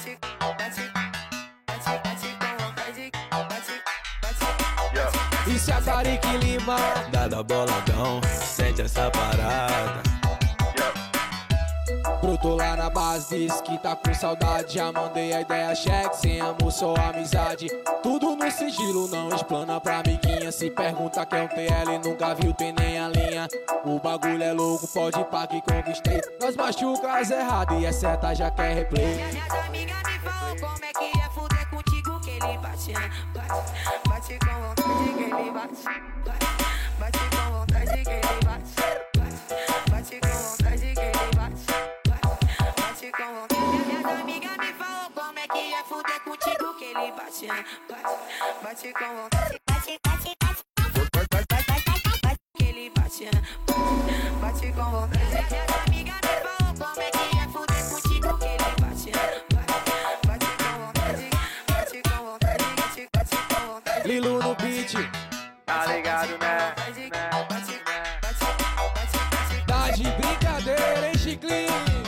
bate, bate, bate, bate com vontade, bate, bate. Isso é Tariq Lima, Dada boladão, sente essa parada. brotou lá na base, disse que tá com saudade. Já mandei a ideia, cheque, sem amor, só amizade. Tudo no sigilo, não explana pra amiguinha. Se pergunta quem é um TL, nunca viu, tem nem a linha. O bagulho é louco, pode pá que conquistei. Nós machuca as erradas e é certa, já quer replay. Minhas amigas me falam como é que é fuder contigo, que ele bate, bate, bate com vontade, que ele bate, bate, bate com vontade, que ele bate, bate, bate com vontade, que ele bate, bate, bate com vontade. Minhas amigas me falam como é que é fuder contigo, que ele bate, bate, bate com vontade, bate, bate, bate, que ele bate, bate, bate com vontade. Minhas amigas me falam como é que é fuder contigo, que ele bate, bate, bate com vontade, bate com vontade, bate, bate com vontade. Lilo no beat, Tá ligado, né? Bate, bate, bate, bate, tá de brincadeira, hein, Chiclinho?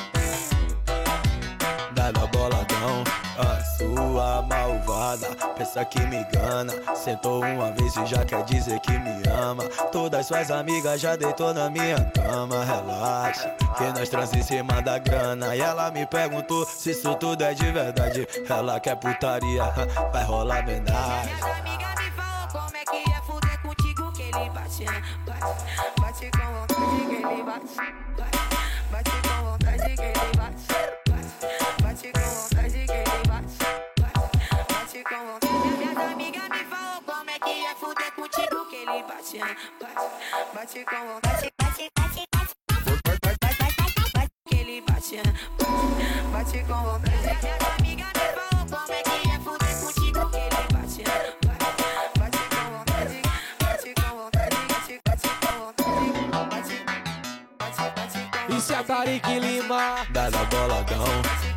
Dada boladão, a sua malvada pensa que me engana. Sentou uma vez e já quer dizer que me ama. Todas suas amigas já deitou na minha cama. Relaxa, que nós trans em cima da grana. E ela me perguntou se isso tudo é de verdade. Ela quer putaria, vai rolar homenagem. minhas amigas me falam como é que é fuder contigo, que ele bate, bate, bate com vontade, que ele bate, bate, bate com vontade, que ele bate, bate, bate com vontade, que ele bate, bate, bate com vontade. Minhas amigas me falam como é que é fuder contigo, que ele bate, bate, bate com vontade, bate, bate, bate, que ele bate, bate, bate com vontade. Minhas amigas me falam como é que é fuder contigo, que ele bate, bate, bate com vontade, bate com vontade, bate, bate com vontade, bate, bate, bate com vontade. Isso é Tariq Lima, Dada boladão,